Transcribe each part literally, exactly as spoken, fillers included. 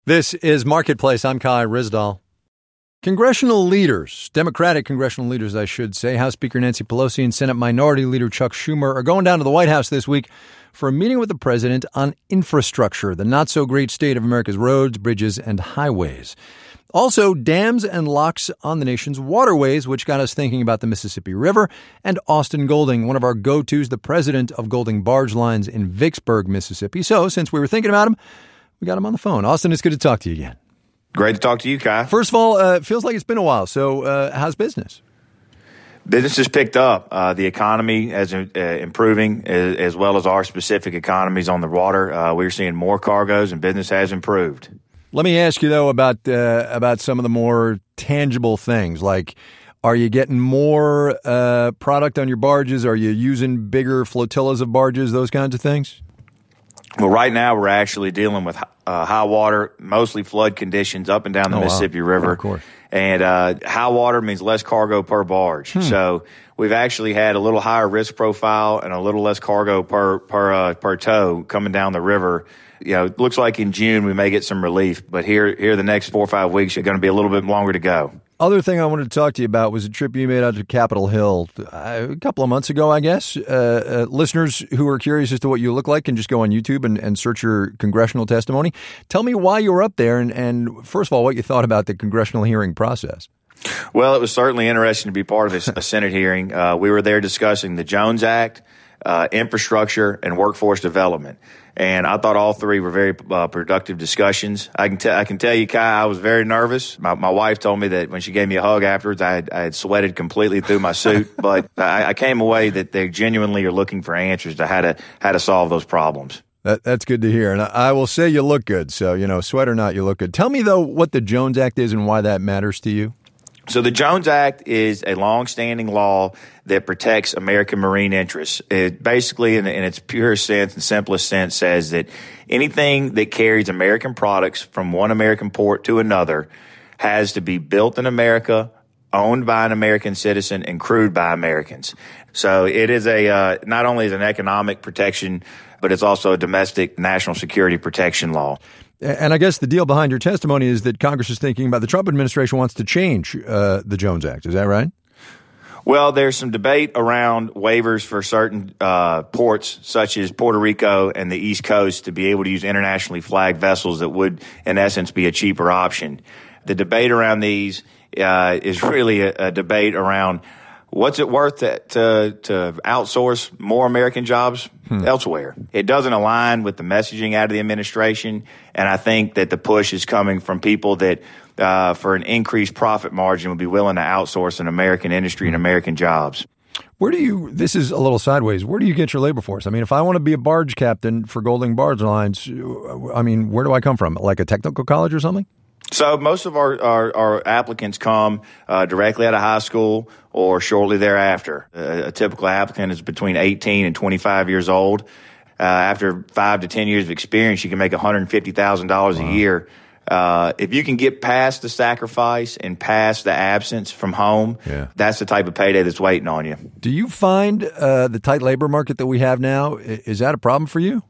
This is Marketplace. I'm Kai Ryssdal. Congressional leaders, Democratic congressional leaders, I should say, House Speaker Nancy Pelosi and Senate Minority Leader Chuck Schumer are going down to the White House this week for a meeting with the president on infrastructure, the not-so-great state of America's roads, bridges, and highways. Also, dams and locks on the nation's waterways, which got us thinking about the Mississippi River, and Austin Golding, one of our go-tos, the president of Golding Barge Lines in Vicksburg, Mississippi. So, since we were thinking about him, we got him on the phone. Austin, it's good to talk to you again. Great to talk to you, Kai. First of all, uh, it feels like it's been a while. So uh, how's business? Business has picked up. Uh, the economy is uh, improving, as, as well as our specific economies on the water. Uh, we're seeing more cargoes, and business has improved. Let me ask you, though, about uh, about some of the more tangible things. Like, are you getting more uh, product on your barges? Are you using bigger flotillas of barges, those kinds of things? Well, right now we're actually dealing with uh, high water, mostly flood conditions up and down the oh, Mississippi wow. River. Oh, of course. And uh, high water means less cargo per barge. Hmm. So we've actually had a little higher risk profile and a little less cargo per per uh, per tow coming down the river. You know, it looks like in June we may get some relief, but here here the next four or five weeks are going to be a little bit longer to go. Other thing I wanted to talk to you about was a trip you made out to Capitol Hill uh, a couple of months ago, I guess. Uh, uh, listeners who are curious as to what you look like can just go on YouTube and, and search your congressional testimony. Tell me why you were up there and, and, first of all, what you thought about the congressional hearing process. Well, it was certainly interesting to be part of a, a Senate hearing. Uh, we were there discussing the Jones Act, uh, infrastructure, and workforce development. And I thought all three were very uh, productive discussions. I can, t- I can tell you, Kai, I was very nervous. My, my wife told me that when she gave me a hug afterwards, I had, I had sweated completely through my suit. But I, I came away that they genuinely are looking for answers to how to how to solve those problems. That, that's good to hear. And I, I will say you look good. So, you know, sweat or not, you look good. Tell me, though, what the Jones Act is and why that matters to you. So the Jones Act is a long-standing law that protects American marine interests. It basically, in, in its purest sense and simplest sense, says that anything that carries American products from one American port to another has to be built in America, owned by an American citizen, and crewed by Americans. So it is a uh, not only is an economic protection, but it's also a domestic national security protection law. And I guess the deal behind your testimony is that Congress is thinking about the Trump administration wants to change uh, the Jones Act. Is that right? Well, there's some debate around waivers for certain uh, ports, such as Puerto Rico and the East Coast, to be able to use internationally flagged vessels that would, in essence, be a cheaper option. The debate around these uh, is really a, a debate around what's it worth to, to, to outsource more American jobs hmm. elsewhere. It doesn't align with the messaging out of the administration, and I think that the push is coming from people that, uh, for an increased profit margin, would be willing to outsource an American industry and American jobs. Where do you, this is a little sideways, where do you get your labor force? I mean, if I want to be a barge captain for Golding Barge Lines, I mean, where do I come from? Like a technical college or something? So most of our, our, our applicants come uh, directly out of high school or shortly thereafter. Uh, a typical applicant is between eighteen and twenty-five years old. Uh, after five to ten years of experience, you can make one hundred fifty thousand dollars wow. a year. Uh, if you can get past the sacrifice and past the absence from home, yeah. that's the type of payday that's waiting on you. Do you find uh, the tight labor market that we have now, is that a problem for you?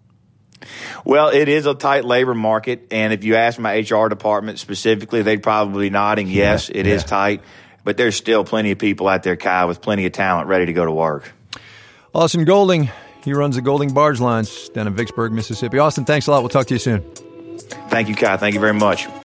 Well, it is a tight labor market, and if you ask my H R department specifically, they'd probably be nodding, yes, yeah, it yeah. is tight, but there's still plenty of people out there, Kai, with plenty of talent ready to go to work. Austin Golding, he runs the Golding Barge Lines down in Vicksburg, Mississippi. Austin, thanks a lot. We'll talk to you soon. Thank you, Kai. Thank you very much.